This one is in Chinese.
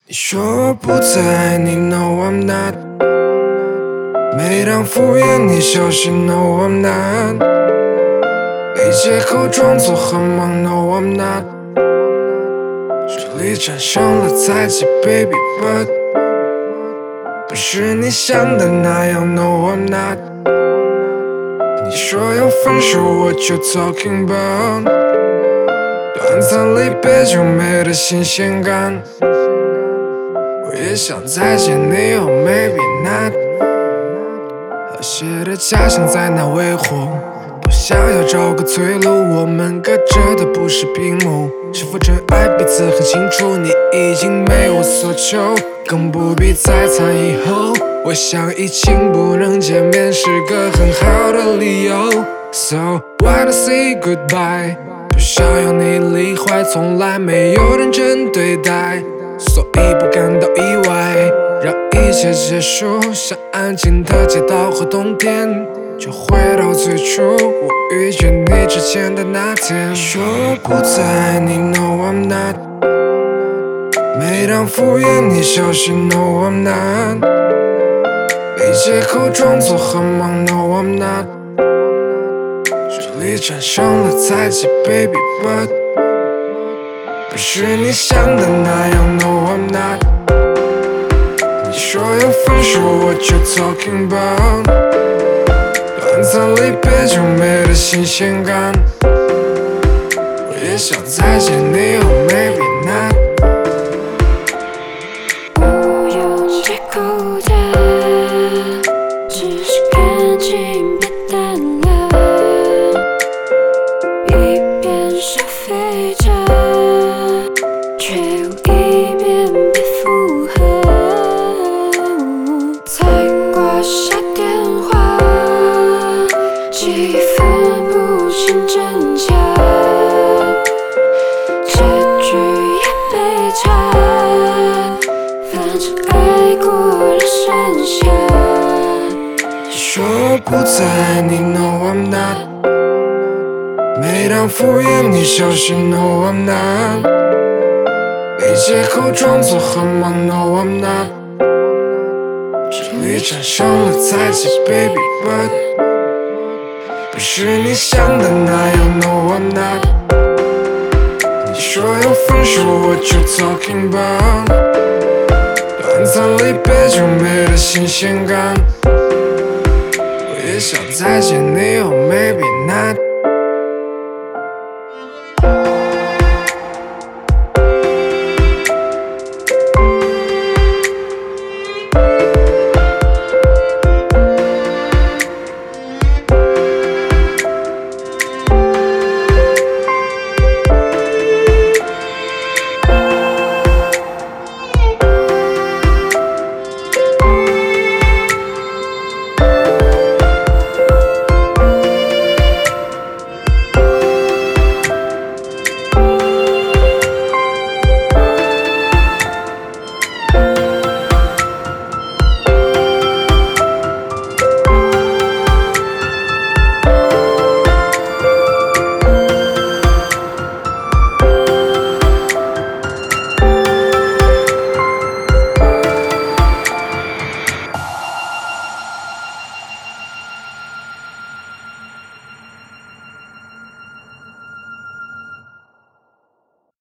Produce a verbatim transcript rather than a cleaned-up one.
你说我不再爱你 ，No I'm not。每当敷衍你消息 ，No I'm not。被借口装作很忙 ，No I'm not。距离产生了猜忌 ，Baby，but 不是你想的那样 ，No I'm not。你说要分手，我就 talking about。短暂离别就没了新鲜感。我也想再见你，Oh maybe not。和谐的家乡在那维护，不想要找个退路。我们隔着的不是屏幕，是否真爱彼此很清楚。你已经没我所求，更不必再谈以后。我想疫情不能见面是个很好的理由。So wanna say goodbye， 不想要你离怀，从来没有认真对待。所以不感到意外，让一切结束，像安静的街道和冬天，就回到最初我遇见你之前的那天。你说我不再爱你 ，No I'm not。每当敷衍你消息 ，No I'm not。被借口装作很忙 ，No I'm not。距离产生了猜忌 ，Baby，but 不是你想的那样 ，No I'm not。你说要分手，我就 talking about。短暂离别就没了新鲜感。我也想再见你，Oh maybe not。 不用借口的，只是感情变淡了，一边消费着。却无一遍被附和，才挂下电话，记忆分不清真假，结局也没差，反正爱过了剩下。 你说我不再爱你 ，No I'm not。每当敷衍你消息 ，No I'm not。被借口装作很忙 ，No I'm not。距离产生了猜忌 ，Baby，but 不是你想的那样 ，No I'm not。你说要分手，我就 talking about。短暂离别就没了新鲜感。我也想再见你，Oh maybe not。